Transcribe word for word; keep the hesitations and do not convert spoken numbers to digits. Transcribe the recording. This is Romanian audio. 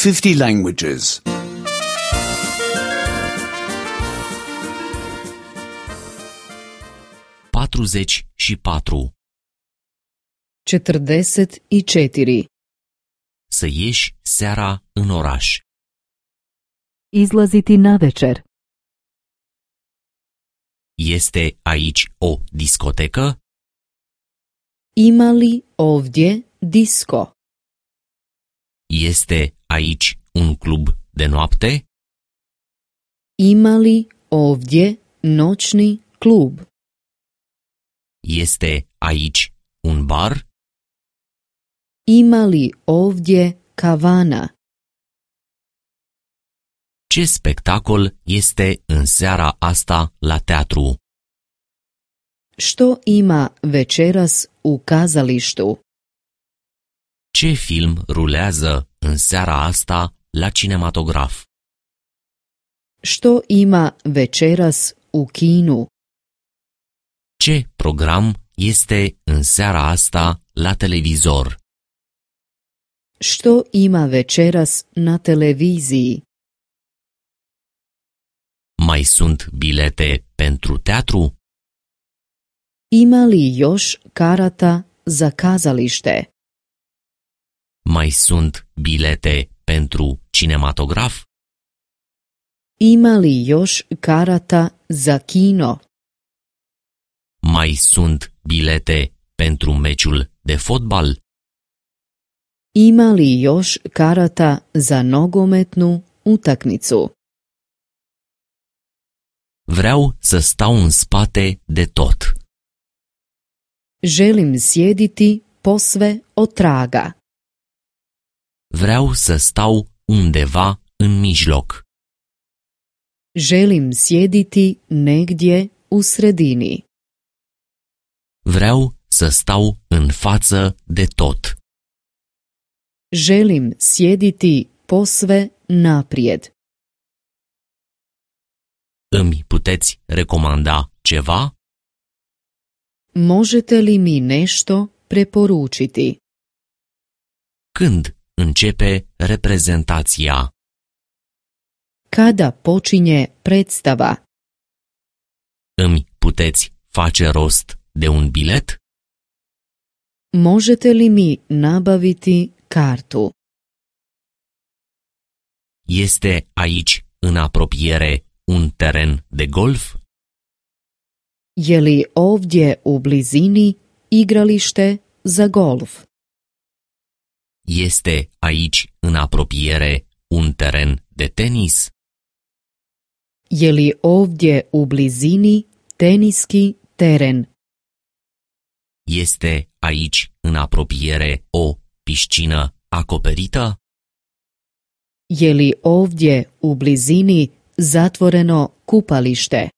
fifty languages. patruzeci și patru. četrdeset i četiri. Să ieși seara în oraș. Izlaziti navečer. Este aici o discotecă? Ima li ovdje disko? Este aici un club de noapte? Ima li ovdje noćni klub? Este aici un bar? Ima li ovdje kavana? Ce spectacol este în seara asta la teatru? Što ima večeras u kazalištu? Ce film rulează în seara asta la cinematograf? Što ima večeras u kinu? Ce program este în seara asta la televizor? Što ima večeras na televiziji? Mai sunt bilete pentru teatru? Ima li još karata za kazalište? Mai sunt bilete pentru cinematograf? Ima li još karata za kino? Mai sunt bilete pentru meciul de fotbal? Ima li još karata za nogometnu utakmicu? Vreau să stau în spate de tot. Želim sjediti posve otraga. Vreau să stau undeva în mijloc. Želim sjediti negdje u sredini. Vreau să stau în față de tot. Želim sjediti posve naprijed. Îmi puteți recomanda ceva? Možete li mi nešto preporučiti? Când începe reprezentația? Kada počinje predstava? Îmi puteți face rost de un bilet? Možete li mi nabaviti kartu? Este aici, în apropiere, un teren de golf? Je li ovdje u blizini igralište za golf? Este aici, în apropiere, un teren de tenis? Je li ovdje u blizini teniski teren? Este aici, în apropiere, o piscină acoperită? Je li ovdje u blizini zatvoreno kupalište?